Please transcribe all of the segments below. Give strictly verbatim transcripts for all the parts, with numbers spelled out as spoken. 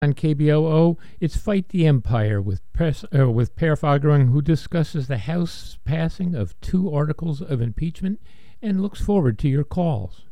On K B O O, it's Fight the Empire with Press, uh, with Per Fagerung, who discusses the House passing of two articles of impeachment and looks forward to your calls.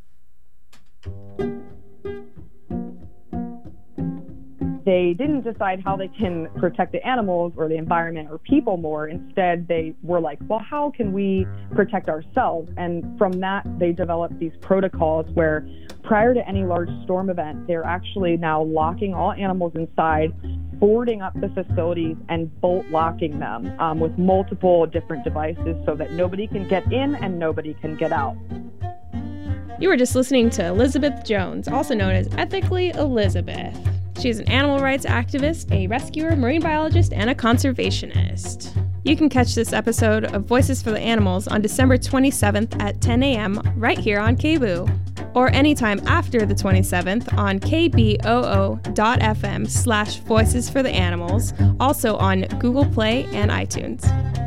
They didn't decide how they can protect the animals or the environment or people more. Instead, they were like, well, how can we protect ourselves? And from that, they developed these protocols where prior to any large storm event, they're actually now locking all animals inside, boarding up the facilities, and bolt locking them um, with multiple different devices so that nobody can get in and nobody can get out. You were just listening to Elizabeth Jones, also known as Ethically Elizabeth. She's an animal rights activist, a rescuer, marine biologist, and a conservationist. You can catch this episode of Voices for the Animals on December twenty-seventh at ten a.m. right here on K B O O, or anytime after the twenty-seventh on kboo.fm slash Voices for the Animals, also on Google Play and iTunes.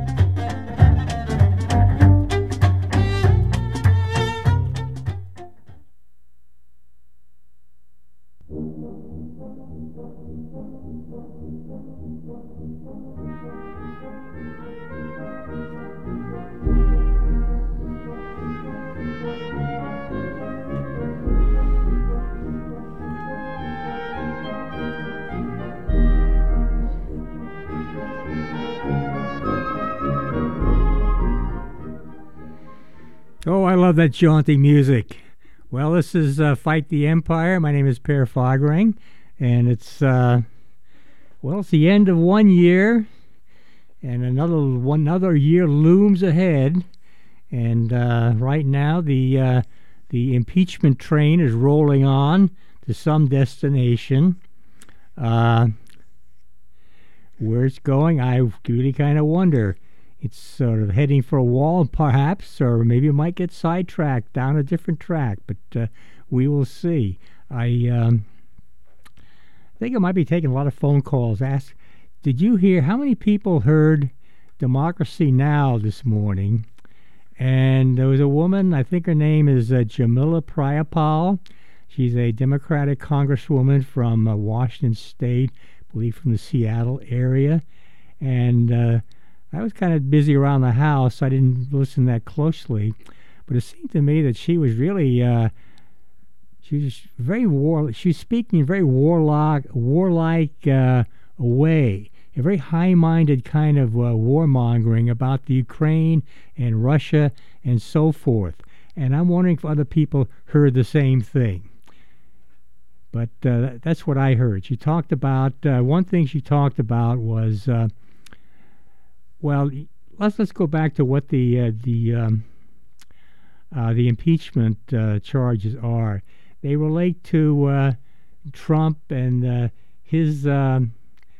Oh, I love that jaunty music. Well, this is uh, Fight the Empire. My name is Per Fagerung, and it's, uh, well, it's the end of one year, and another one another year looms ahead. And uh, right now, the uh, the impeachment train is rolling on to some destination. Uh, where it's going, I really kind of wonder. It's sort of heading for a wall, perhaps, or maybe it might get sidetracked down a different track, but uh, we will see. I um, think I might be taking a lot of phone calls. Ask, did you hear how many people heard Democracy Now! This morning? And there was a woman, I think her name is uh, Jamila Prayapal. She's a Democratic congresswoman from uh, Washington State, I believe from the Seattle area. And uh, I was kind of busy around the house, so I didn't listen that closely. But it seemed to me that she was really, uh, she was very war. She was speaking in a very warlike, warlike uh, way, a very high-minded kind of uh, warmongering about the Ukraine and Russia and so forth. And I'm wondering if other people heard the same thing. But uh, that's what I heard. She talked about, uh, one thing she talked about was, uh, well, let's let's go back to what the uh, the um, uh, the impeachment uh, charges are. They relate to uh, Trump and uh, his um,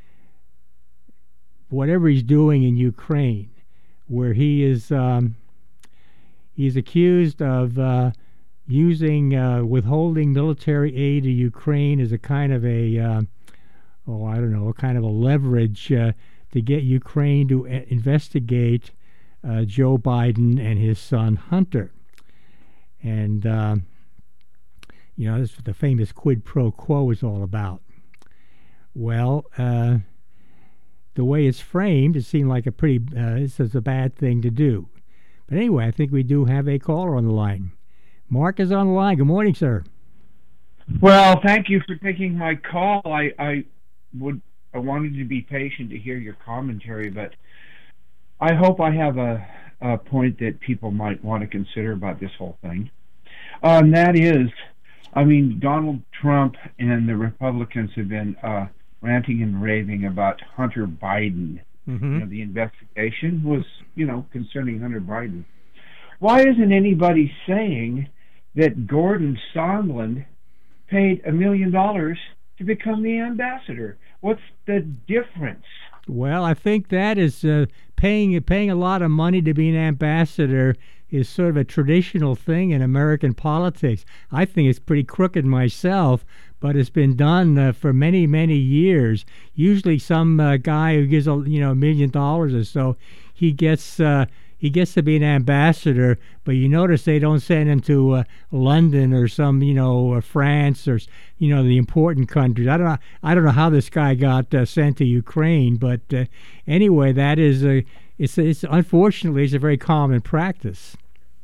whatever he's doing in Ukraine, where he is um, he's accused of uh, using uh, withholding military aid to Ukraine as a kind of a uh, oh I don't know a kind of a leverage. Uh, to get Ukraine to a- investigate uh, Joe Biden and his son Hunter. And, uh, you know, this is what the famous quid pro quo is all about. Well, uh, the way it's framed, it seemed like a pretty, uh, this is a bad thing to do. But anyway, I think we do have a caller on the line. Mark is on the line. Good morning, sir. Well, thank you for taking my call. I, I would... I wanted to be patient to hear your commentary, but I hope I have a, a point that people might want to consider about this whole thing. Uh, and that is, I mean, Donald Trump and the Republicans have been uh, ranting and raving about Hunter Biden. Mm-hmm. You know, the investigation was, you know, concerning Hunter Biden. Why isn't anybody saying that Gordon Sondland paid a million dollars to become the ambassador? What's the difference? Well, I think that is uh, paying paying a lot of money to be an ambassador is sort of a traditional thing in American politics. I think it's pretty crooked myself, but it's been done uh, for many, many years. Usually some uh, guy who gives a, you know, a million dollars or so, he gets uh, he gets to be an ambassador, but you notice they don't send him to uh, London or some, you know, uh, France or, you know, the important countries. I don't know. I don't know how this guy got uh, sent to Ukraine, but uh, anyway, that is a. It's, it's unfortunately it's a very common practice.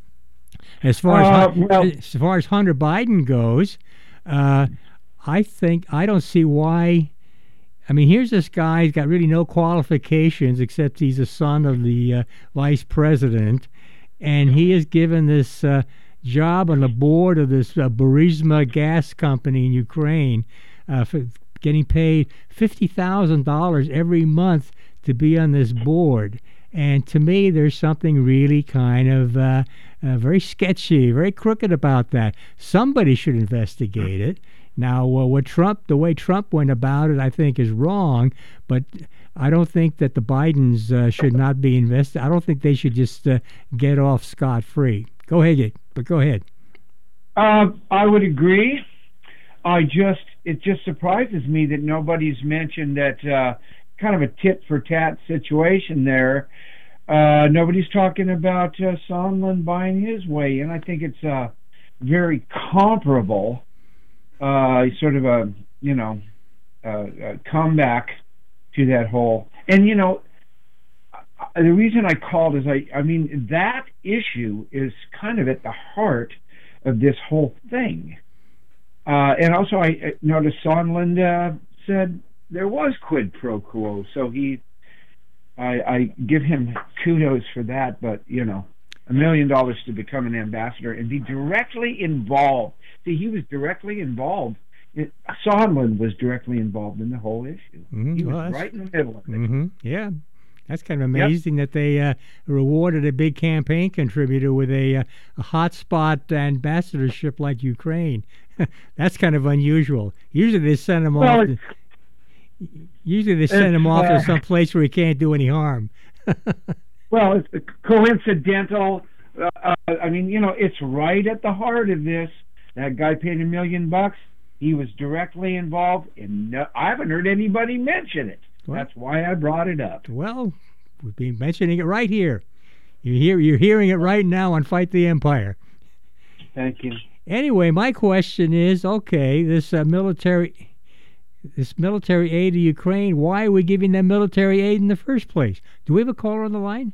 As far uh, as well, as far as Hunter Biden goes, uh, I think I don't see why. I mean, here's this guy. He's got really no qualifications except he's a son of the uh, vice president, and he is given this uh, job on the board of this uh, Burisma gas company in Ukraine, uh, for getting paid fifty thousand dollars every month to be on this board. And to me, there's something really kind of uh, uh, very sketchy, very crooked about that. Somebody should investigate it. Now, uh, what Trump, the way Trump went about it, I think is wrong. But I don't think that the Bidens uh, should not be invested. I don't think they should just uh, get off scot-free. Go ahead, but go ahead. Uh, I would agree. I just, it just surprises me that nobody's mentioned that. Uh, kind of a tit-for-tat situation there. Uh, nobody's talking about uh, Sondland buying his way in. I think it's uh, very comparable, uh, sort of a, you know, uh, a comeback to that whole. And, you know, the reason I called is, I, I mean, that issue is kind of at the heart of this whole thing. Uh, and also I noticed Sondland uh, said, there was quid pro quo, so he, I, I give him kudos for that. But you know, a million dollars to become an ambassador and be directly involved. See, he was directly involved. It, Sondland was directly involved in the whole issue. Mm-hmm. He was well, right in the middle of it. Mm-hmm. Yeah, that's kind of amazing yep. that they uh, rewarded a big campaign contributor with a, uh, a hotspot ambassadorship like Ukraine. That's kind of unusual. Usually they send them well, off. To, Usually they send him off uh, to some place where he can't do any harm. Well, it's coincidental. Uh, I mean, you know, it's right at the heart of this. That guy paid a million bucks. He was directly involved, and no, I haven't heard anybody mention it. What? That's why I brought it up. Well, we've been mentioning it right here. You hear, you're hearing it right now on Fight the Empire. Thank you. Anyway, my question is, okay, this uh, military... This military aid to Ukraine, why are we giving them military aid in the first place? Do we have a caller on the line?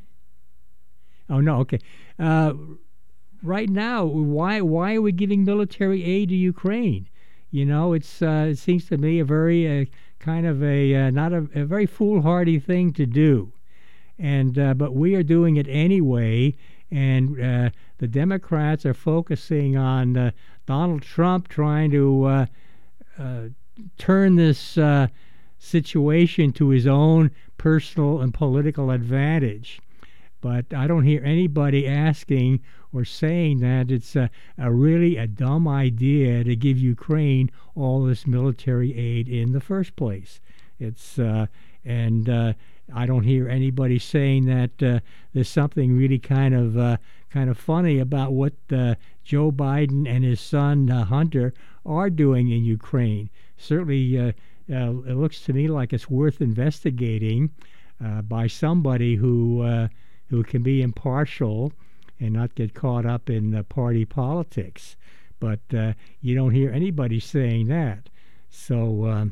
Oh, no, okay. Uh, right now, why why are we giving military aid to Ukraine? You know, it's uh, it seems to me a very uh, kind of a, uh, not a, a very foolhardy thing to do. And uh, but we are doing it anyway, and uh, the Democrats are focusing on uh, Donald Trump trying to uh, uh, turn this uh, situation to his own personal and political advantage. But I don't hear anybody asking or saying that it's a, a really a dumb idea to give Ukraine all this military aid in the first place. It's uh, and uh, I don't hear anybody saying that uh, there's something really kind of uh, kind of funny about what uh, Joe Biden and his son uh, Hunter are doing in Ukraine. Certainly, uh, uh, it looks to me like it's worth investigating uh, by somebody who uh, who can be impartial and not get caught up in uh, party politics. But uh, you don't hear anybody saying that. So, um,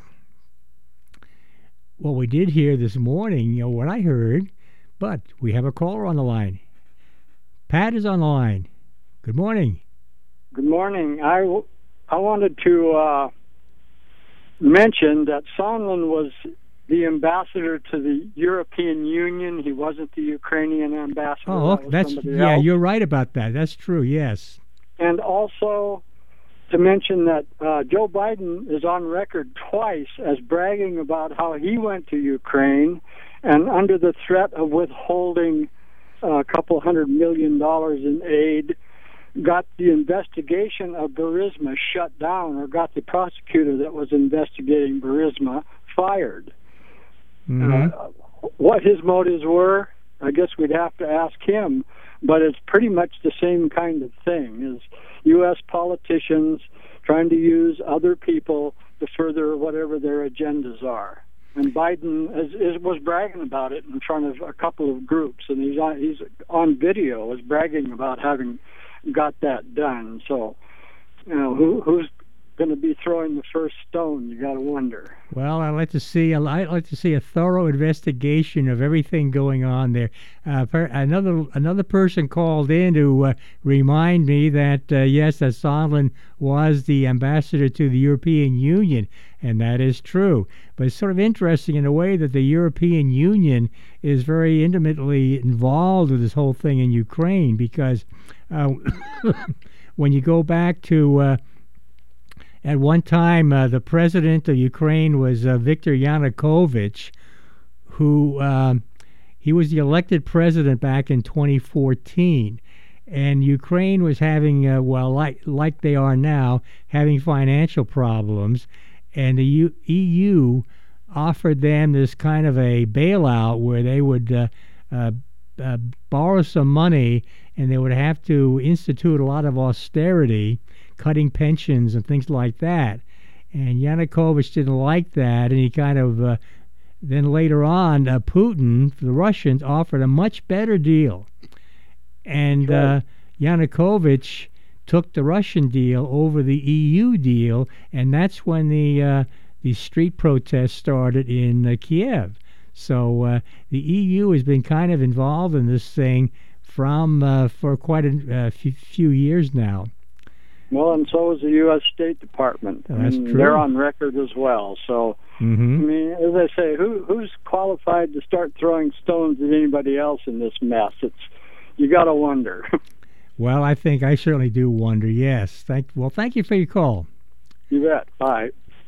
what we did hear this morning, you know, what I heard, but we have a caller on the line. Pat is on the line. Good morning. Good morning. I, w- I wanted to uh, mention that Sondland was the ambassador to the European Union. He wasn't the Ukrainian ambassador. Oh, that that's yeah, else. You're right about that. That's true, yes. And also to mention that uh, Joe Biden is on record twice as bragging about how he went to Ukraine and under the threat of withholding a couple hundred million dollars in aid, got the investigation of Burisma shut down, or got the prosecutor that was investigating Burisma fired. Mm-hmm. Uh, what his motives were, I guess we'd have to ask him, but it's pretty much the same kind of thing, is U S politicians trying to use other people to further whatever their agendas are. And Biden is, is, was bragging about it in front of a couple of groups, and he's on, he's on video is bragging about having got that done. So, you know, who, who's going to be throwing the first stone? You got to wonder. Well, I'd like to see. I'd like to see a thorough investigation of everything going on there. Uh, per, another another person called in to uh, remind me that uh, yes, that Sondland was the ambassador to the European Union, and that is true. But it's sort of interesting in a way that the European Union is very intimately involved with this whole thing in Ukraine, because uh, when you go back to uh, at one time, uh, the president of Ukraine was uh, Viktor Yanukovych, who um, he was the elected president back in twenty fourteen, and Ukraine was having, uh, well, like like they are now, having financial problems, and the U- E U offered them this kind of a bailout where they would uh, uh, uh, borrow some money, and they would have to institute a lot of austerity, cutting pensions and things like that. And Yanukovych didn't like that, and he kind of, uh, then later on, uh, Putin, the Russians, offered a much better deal. And Sure. uh, Yanukovych took the Russian deal over the E U deal, and that's when the uh, the street protests started in uh, Kiev. So uh, the E U has been kind of involved in this thing from uh, for quite a uh, few, few years now. Well, and so is the U S State Department. Oh, that's and true. They're on record as well. So, Mm-hmm. I mean, as I say, who who's qualified to start throwing stones at anybody else in this mess? It's you got to wonder. Well, I think I certainly do wonder. Yes. Thank. Well, thank you for your call. You bet. Bye.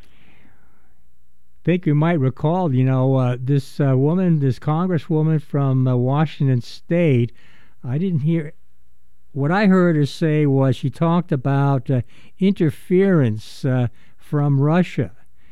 Think you might recall, you know, uh, this uh, woman, this congresswoman from uh, Washington State. I didn't hear. What I heard her say was she talked about uh, interference uh, from Russia,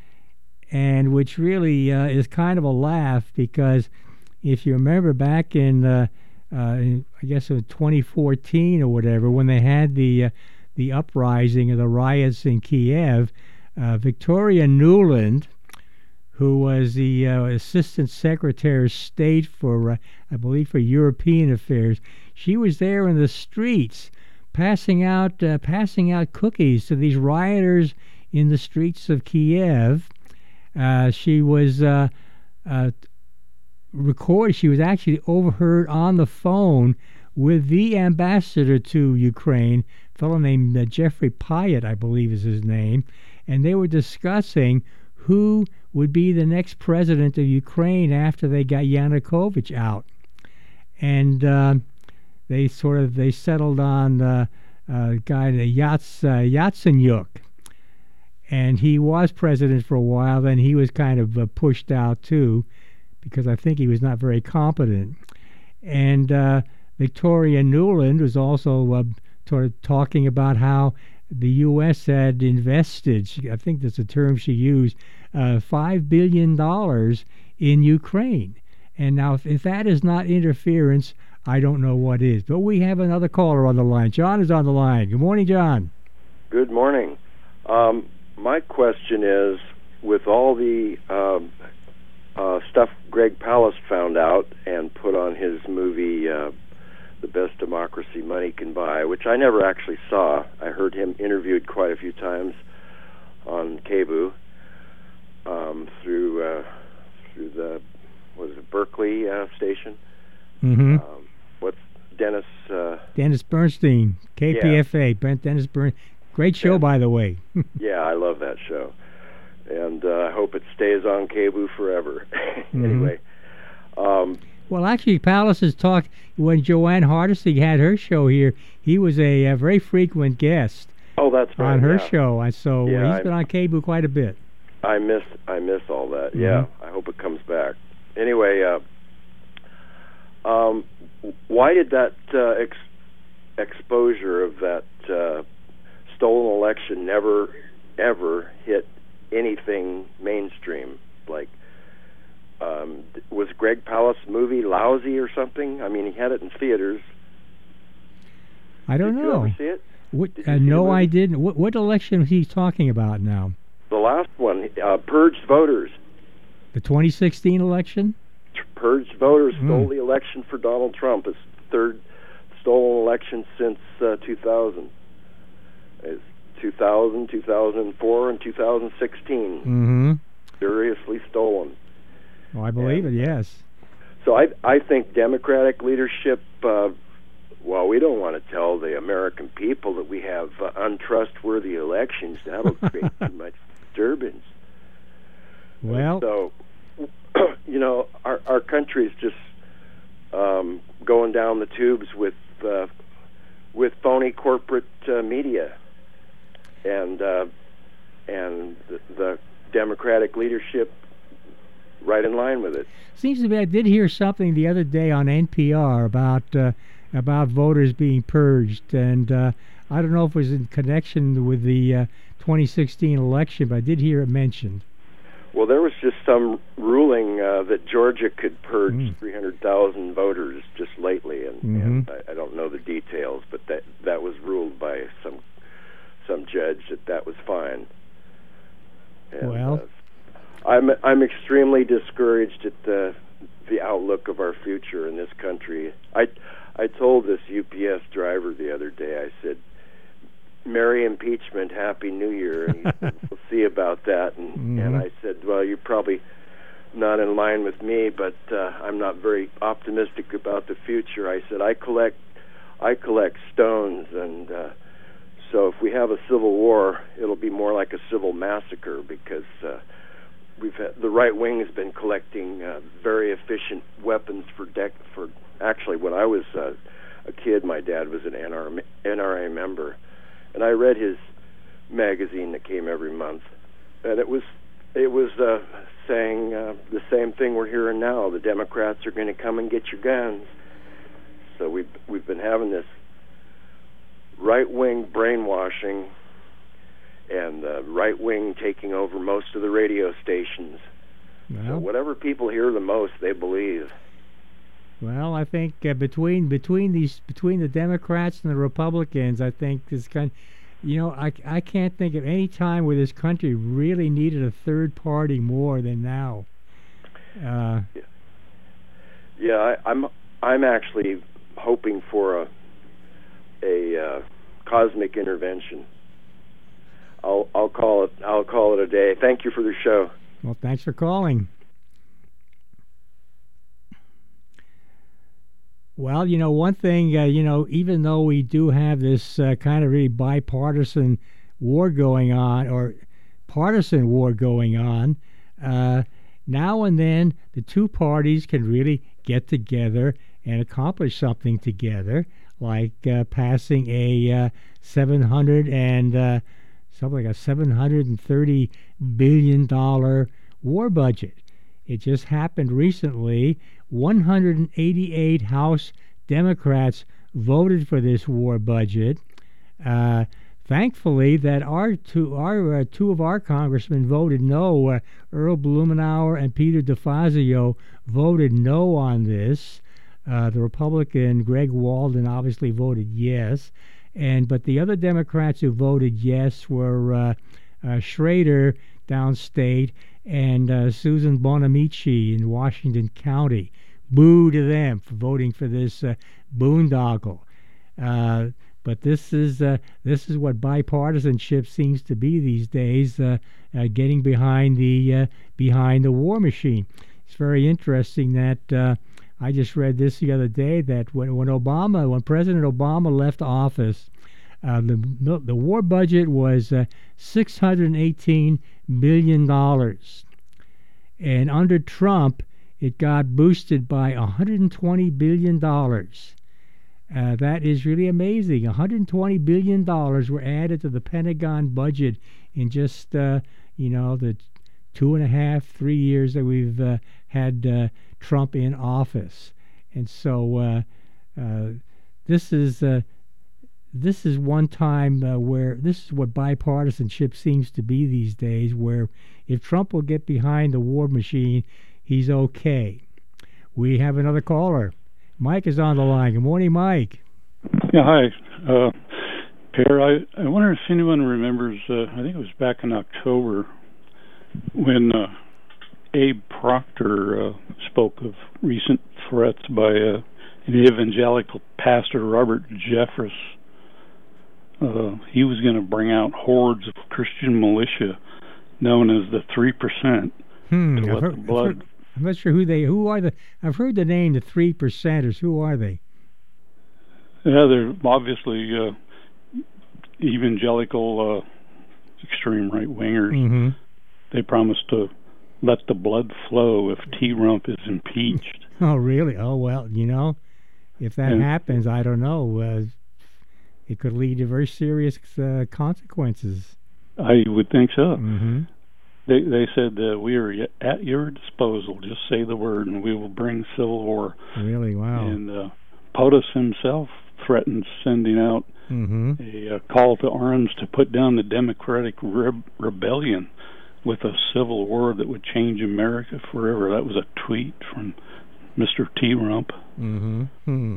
and which really uh, is kind of a laugh, because if you remember back in, uh, uh, in I guess it was twenty fourteen or whatever, when they had the uh, the uprising of the riots in Kiev, uh, Victoria Nuland, who was the uh, Assistant Secretary of State for, uh, I believe, for European Affairs, she was there in the streets passing out uh, passing out cookies to these rioters in the streets of Kiev. Uh, she was uh, uh, recorded. She was actually overheard on the phone with the ambassador to Ukraine, a fellow named uh, Jeffrey Pyatt, I believe is his name, and they were discussing who would be the next president of Ukraine after they got Yanukovych out. And uh, they sort of they settled on uh, a guy named Yats, uh, Yatsenyuk. And he was president for a while. Then he was kind of uh, pushed out too, because I think he was not very competent. And uh, Victoria Nuland was also uh, sort of talking about how the U S had invested, she, I think that's the term she used, uh, five billion dollars in Ukraine. And now, if, if that is not interference, I don't know what is. But we have another caller on the line. John is on the line. Good morning, John. Good morning. Um, my question is, with all the um, uh, stuff Greg Palast found out and put on his movie, uh, The Best Democracy Money Can Buy, which I never actually saw. I heard him interviewed quite a few times on K B U um, through uh, through the what is it Berkeley uh, station. Mm-hmm. Um, what's Dennis? Uh, Dennis Bernstein, K P F A. Yeah. Brent Dennis Bernstein. Great show, Yeah. by the way. yeah, I love that show, and uh, I hope it stays on K B U forever. Mm-hmm. Anyway. Um, Well, actually, Palast has talked, when Joanne Hardesty had her show here, he was a, a very frequent guest oh, that's right. on her yeah. show. And so Yeah, he's I- been on K B U quite a bit. I miss I miss all that. Mm-hmm. Yeah, I hope it comes back. Anyway, uh, um, why did that uh, ex- exposure of that uh, stolen election never ever hit anything mainstream? Like, um, was Greg Palast's movie lousy or something? I mean, he had it in theaters. I don't Did know. you ever see it? What, Did you uh, see the no, movie? I didn't. What, what election is he talking about now? The last one, uh, purged voters. The twenty sixteen election? Purged voters Mm. stole the election for Donald Trump. It's the third stolen election since uh, two thousand. It's two thousand, two thousand four, and two thousand sixteen. Mm-hmm. Seriously stolen. Well, I believe And it, yes. So I, I think Democratic leadership, uh, well, we don't want to tell the American people that we have uh, untrustworthy elections. That'll create too much disturbance. Well, so, you know, our our country is just um, going down the tubes with uh, with phony corporate uh, media, and uh, and the, the Democratic leadership right in line with it. seems to me I did hear something the other day on N P R about uh, about voters being purged, and uh, I don't know if it was in connection with the uh, twenty sixteen election, but I did hear it mentioned. Well, there was just some ruling uh, that Georgia could purge Mm. three hundred thousand voters just lately, and, Mhm. and I, I don't know the details, but that that was ruled by some some judge that that was fine. And, Well. uh, I'm I'm extremely discouraged at the the outlook of our future in this country. I I told this U P S driver the other day, I said, "Merry impeachment, Happy New Year," and he said, "We'll see about that." And Mm-hmm. and I said, "Well, you're probably not in line with me, but uh, I'm not very optimistic about the future." I said, "I collect I collect stones, and uh, so if we have a civil war, it'll be more like a civil massacre because." Uh, We've had, the right wing has been collecting uh, very efficient weapons for dec- for actually when I was uh, a kid, my dad was an N R A member, and I read his magazine that came every month, and it was it was uh, saying uh, the same thing we're hearing now. The Democrats are going to come and get your guns. So we've we've been having this right wing brainwashing. And the right wing taking over most of the radio stations. Well, So whatever people hear the most, they believe. well, I think uh, between between these between the Democrats and the Republicans, I think this kind, you know, I I can't think of any time where this country really needed a third party more than now. Uh, Yeah, I, I'm I'm actually hoping for a a uh, cosmic intervention. I'll I'll call it I'll call it a day. Thank you for the show. well, thanks for calling. Well, you know, one thing, uh, you know, even though we do have this uh, kind of really bipartisan war going on, or partisan war going on, uh, now and then the two parties can really get together and accomplish something together, like uh, passing a uh, seven hundred and uh, something like a seven hundred thirty billion dollars war budget. It just happened recently. one hundred eighty-eight House Democrats voted for this war budget. Uh, thankfully, that our two, our uh, two of our congressmen voted no. Uh, Earl Blumenauer and Peter DeFazio voted no on this. Uh, the Republican Greg Walden obviously voted yes. And but the other Democrats who voted yes were uh, uh, Schrader downstate and uh, Susan Bonamici in Washington County. Boo to them for voting for this uh, boondoggle. Uh, but this is uh, this is what bipartisanship seems to be these days. Uh, uh, getting behind the uh, behind the war machine. It's very interesting that. Uh, I just read this the other day that when, when Obama, when President Obama left office, uh, the the war budget was uh, six hundred eighteen billion dollars, and under Trump, it got boosted by one hundred twenty billion dollars. Uh, that is really amazing. one hundred twenty billion dollars were added to the Pentagon budget in just uh, you know the two and a half, three years that we've uh, had. Uh, Trump in office, and so uh, uh, this is uh, this is one time uh, where this is what bipartisanship seems to be these days. Where if Trump will get behind the war machine, he's okay. We have another caller. Mike is on the line. Good morning, Mike. Yeah, hi, uh, Per. I, I wonder if anyone remembers. Uh, I think it was back in October when. Uh, Abe Proctor uh, spoke of recent threats by uh, an evangelical pastor, Robert Jeffress. Uh, he was going to bring out hordes of Christian militia known as the Three Percent Hmm, to I've let heard- the I've blood. heard- I'm not sure who they. Who are the? I've heard the name, the Three Percenters. Who are they? Yeah, they're obviously uh, evangelical, uh, extreme right wingers. Mm-hmm. They promised to let the blood flow if T-Rump is impeached. Oh, really? Oh, well, you know, if that And- happens, I don't know. Uh, it could lead to very serious uh, consequences. I would think so. Mm-hmm. They they said uh, we are y- at your disposal. Just say the word, and we will bring civil war. Really? Wow. And uh, POTUS himself threatened sending out Mm-hmm. a uh, call to arms to put down the Democratic Re- Rebellion with a civil war that would change America forever. That was a tweet from Mister T-Rump. Mm-hmm. Hmm.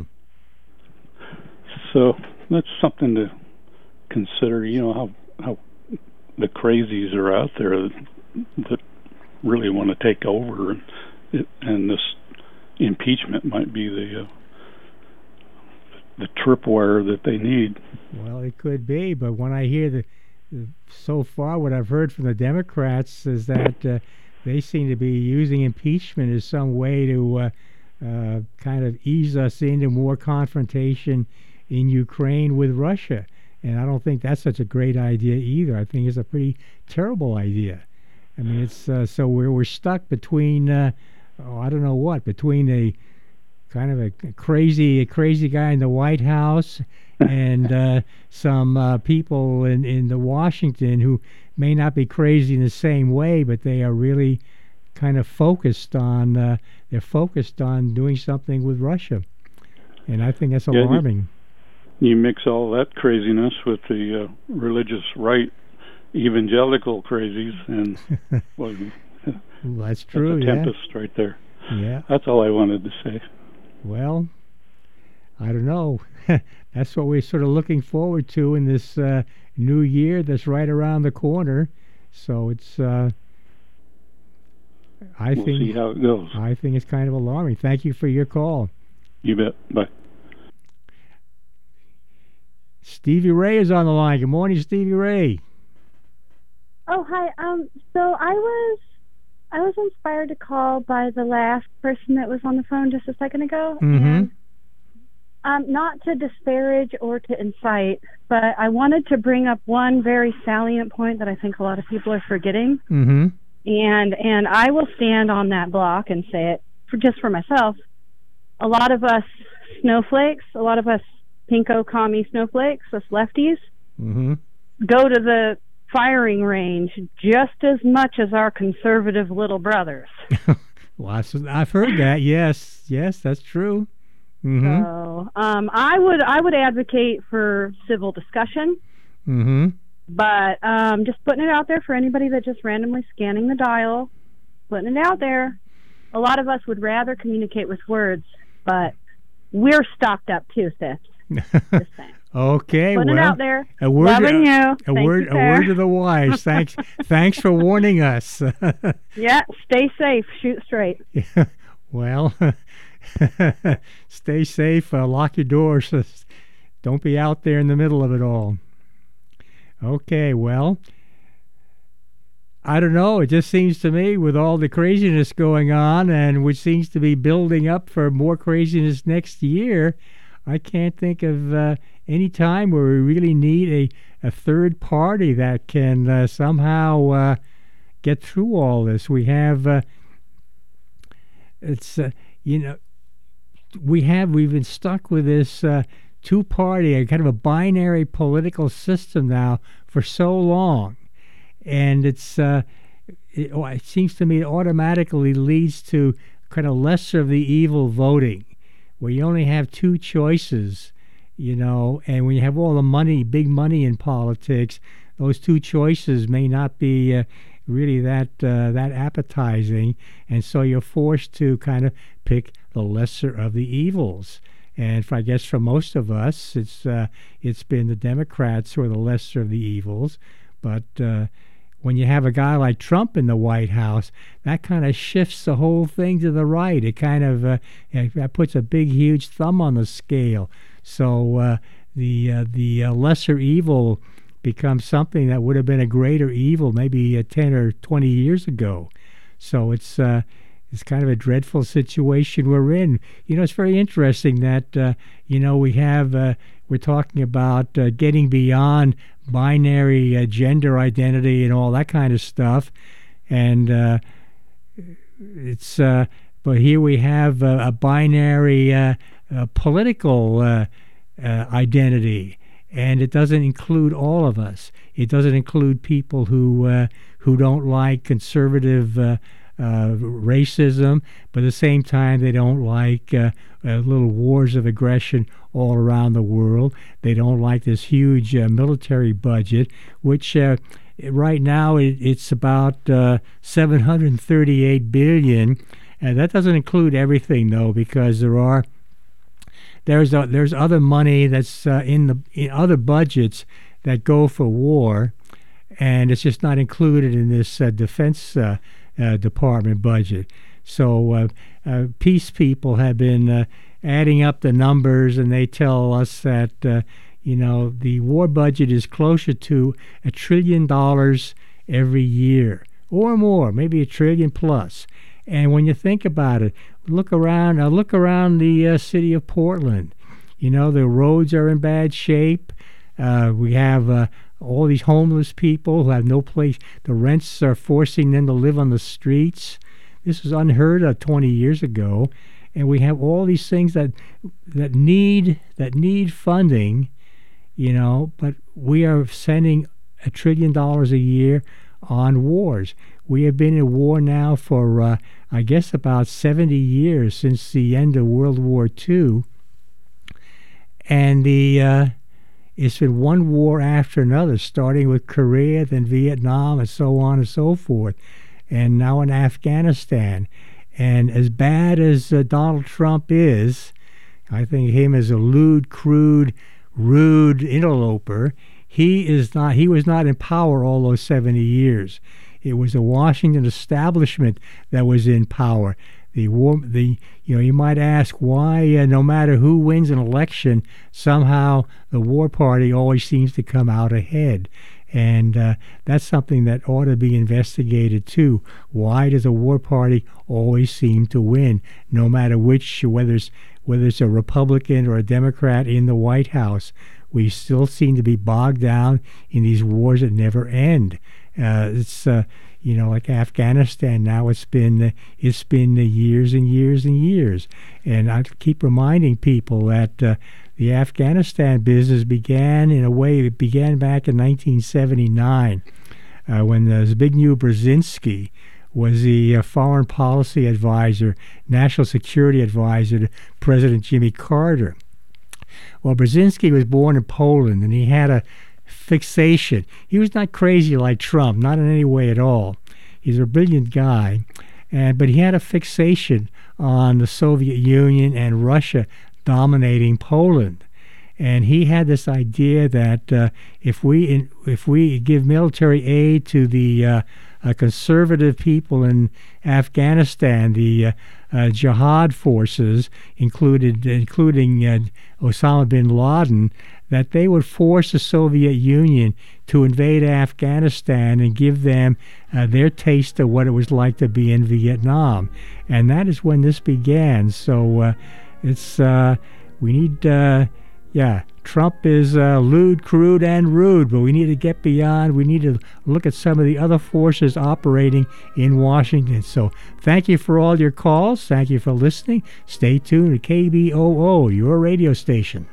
So that's something to consider. You know how how the crazies are out there that, that really want to take over, and it, and this impeachment might be the uh, the tripwire that they need. Well, it could be, but when I hear the, the so far what I've heard from the Democrats is that uh, they seem to be using impeachment as some way to uh, uh, kind of ease us into more confrontation in Ukraine with Russia. And I don't think that's such a great idea either. I think it's a pretty terrible idea. I mean, it's uh, so we're we're stuck between uh, oh, I don't know what, between a kind of a crazy a crazy guy in the White House and uh, some uh, people in in the Washington who may not be crazy in the same way, but they are really kind of focused on uh, they're focused on doing something with Russia, and I think that's Yeah, you- alarming. You mix all that craziness with the uh, religious right evangelical crazies, and well, Well, that's that's true. a Yeah, tempest right there. yeah. That's all I wanted to say. Well, I don't know. That's what we're sort of looking forward to in this uh, new year that's right around the corner. So it's, uh, I We'll see think, how it goes. I think it's kind of alarming. Thank you for your call. You bet. Bye. Stevie Ray is on the line. Good morning, Stevie Ray. Oh, hi. Um, so I was I was inspired to call by the last person that was on the phone just a second ago. Mm-hmm. And um, not to disparage or to incite, but I wanted to bring up one very salient point that I think a lot of people are forgetting. Mm-hmm. And and I will stand on that block and say it for just for myself. A lot of us snowflakes, a lot of us pinko commie snowflakes, us lefties, Mm-hmm. go to the firing range just as much as our conservative little brothers. Well, I've, I've heard that. Yes, yes, that's true. Mm-hmm. So um, I would I would advocate for civil discussion, Mm-hmm. but um, just putting it out there for anybody that just randomly scanning the dial, putting it out there. A lot of us would rather communicate with words, but we're stocked up too, sis. Just saying. Okay, Putting well, it out there. a word, Loving a, you. a Thank word, you, a sir. word to the wise. Thanks, thanks for warning us. Yeah, stay safe. Shoot straight. Well, stay safe. Uh, lock your doors. Don't be out there in the middle of it all. Okay, well, I don't know. It just seems to me, with all the craziness going on, and which seems to be building up for more craziness next year, I can't think of uh, any time where we really need a, a third party that can uh, somehow uh, get through all this. We have, uh, it's, uh, you know, we have, we've been stuck with this uh, two-party, a kind of a binary political system now for so long. And it's, uh, it, oh, it seems to me it automatically leads to kind of lesser of the evil voting, where you only have two choices, you know, and when you have all the money, big money in politics, those two choices may not be uh, really that uh, that appetizing, and so you're forced to kind of pick the lesser of the evils. And for, I guess for most of us, it's uh, it's been the Democrats who are the lesser of the evils, but uh, when you have a guy like Trump in the White House, that kind of shifts the whole thing to the right. It kind of uh, it puts a big, huge thumb on the scale. So uh, the uh, the uh, lesser evil becomes something that would have been a greater evil maybe uh, ten or twenty years ago. So it's uh, it's kind of a dreadful situation we're in. You know, it's very interesting that uh, you know we have uh, we're talking about uh, getting beyond binary uh, gender identity and all that kind of stuff, and uh, it's uh, but here we have uh, a binary uh, uh, political uh, uh, identity, and it doesn't include all of us. It doesn't include people who uh, who don't like conservative uh, uh, racism, but at the same time they don't like uh, uh, little wars of aggression all around the world. They don't like this huge uh, military budget, which uh, right now it, it's about uh, seven hundred thirty-eight billion dollars. And that doesn't include everything, though, because there are there's a, there's other money that's uh, in the in other budgets that go for war, and it's just not included in this uh, defense uh, uh, department budget. So uh, uh, peace people have been uh, adding up the numbers, and they tell us that uh, you know the war budget is closer to a trillion dollars every year, or more, maybe a trillion plus. And when you think about it, look around. Uh, look around the uh, city of Portland. You know, the roads are in bad shape. Uh, we have uh, all these homeless people who have no place. The rents are forcing them to live on the streets. This was unheard of twenty years ago. And we have all these things that that need that need funding. You know, but we are sending a trillion dollars a year on wars. We have been in war now for, uh, I guess, about seventy years, since the end of World War Two. And the uh, it's been one war after another, starting with Korea, then Vietnam, and so on and so forth. And now in Afghanistan. And as bad as uh, Donald Trump is, I think him as a lewd, crude, rude interloper, he is not. He was not in power all those seventy years. It was the Washington establishment that was in power. The war, the you know, you might ask why, uh, no matter who wins an election, somehow the war party always seems to come out ahead, and uh, that's something that ought to be investigated too. Why does a war party always seem to win, no matter which, whether it's whether it's a Republican or a Democrat in the White House? We still seem to be bogged down in these wars that never end. Uh, it's uh, you know, like Afghanistan now. It's been uh, it's been uh, years and years and years, and I keep reminding people that uh, the Afghanistan business began in a way. It began back in nineteen seventy-nine uh, when uh, Zbigniew Brzezinski was the uh, foreign policy advisor, national security advisor to President Jimmy Carter. Well, Brzezinski was born in Poland, and he had a fixation. He was not crazy like Trump, not in any way at all. He's a brilliant guy, and but he had a fixation on the Soviet Union and Russia dominating Poland. And he had this idea that uh, if we in, if we give military aid to the uh, uh, conservative people in Afghanistan, the uh, uh, jihad forces, included including uh, Osama bin Laden, that they would force the Soviet Union to invade Afghanistan and give them uh, their taste of what it was like to be in Vietnam. And that is when this began. So uh, it's uh, we need. Uh, Yeah, Trump is uh, lewd, crude, and rude, but we need to get beyond. We need to look at some of the other forces operating in Washington. So thank you for all your calls. Thank you for listening. Stay tuned to K B O O, your radio station.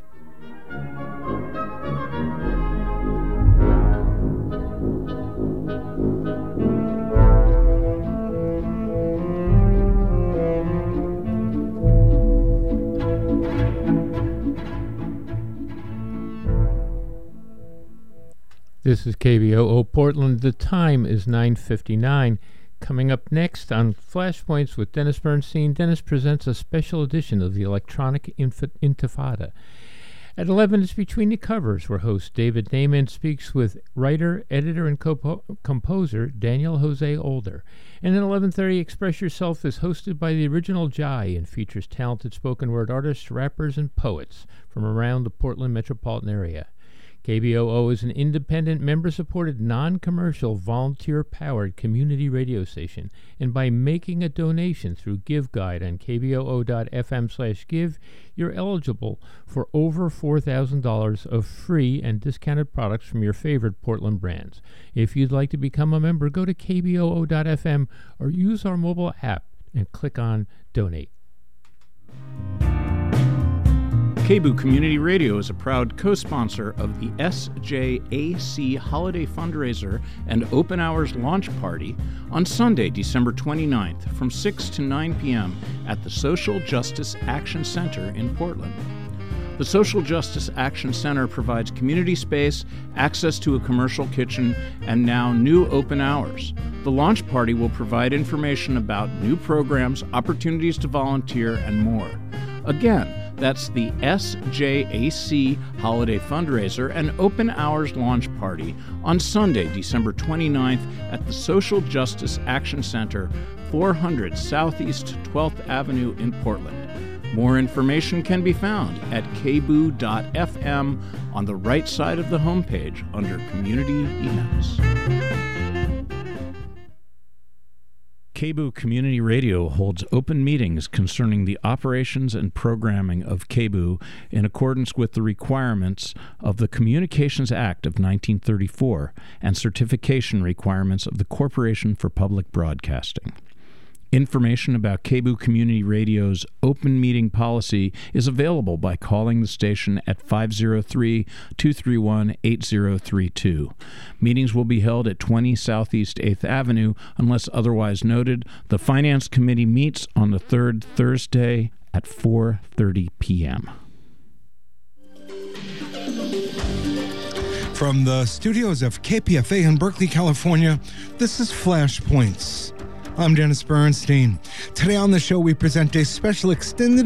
This is K B O O Portland. The time is nine fifty-nine. Coming up next on Flashpoints with Dennis Bernstein, Dennis presents a special edition of the Electronic Inf- Intifada. At eleven, it's Between the Covers, where host David Naiman speaks with writer, editor, and compo- composer Daniel Jose Older. And at eleven thirty, Express Yourself is hosted by the original Jai and features talented spoken word artists, rappers, and poets from around the Portland metropolitan area. K B O O is an independent, member-supported, non-commercial, volunteer-powered community radio station, and by making a donation through GiveGuide on k b o o dot f m slash give, you're eligible for over four thousand dollars of free and discounted products from your favorite Portland brands. If you'd like to become a member, go to k b o o dot f m or use our mobile app and click on Donate. K B O O Community Radio is a proud co-sponsor of the S J A C Holiday Fundraiser and Open Hours Launch Party on Sunday, December twenty-ninth from six to nine p.m. at the Social Justice Action Center in Portland. The Social Justice Action Center provides community space, access to a commercial kitchen, and now new open hours. The launch party will provide information about new programs, opportunities to volunteer, and more. Again, that's the S J A C Holiday Fundraiser and Open Hours Launch Party on Sunday, December twenty-ninth at the Social Justice Action Center, four hundred Southeast twelfth Avenue in Portland. More information can be found at k b o o dot f m on the right side of the homepage under Community Events. K B O O Community Radio holds open meetings concerning the operations and programming of K B O O in accordance with the requirements of the Communications Act of nineteen thirty-four and certification requirements of the Corporation for Public Broadcasting. Information about K B O O Community Radio's open meeting policy is available by calling the station at five oh three, two three one, eight oh three two. Meetings will be held at twenty Southeast eighth Avenue unless otherwise noted. The Finance Committee meets on the third Thursday at four thirty p.m. From the studios of K P F A in Berkeley, California, this is Flashpoints. I'm Dennis Bernstein. Today on the show, we present a special extended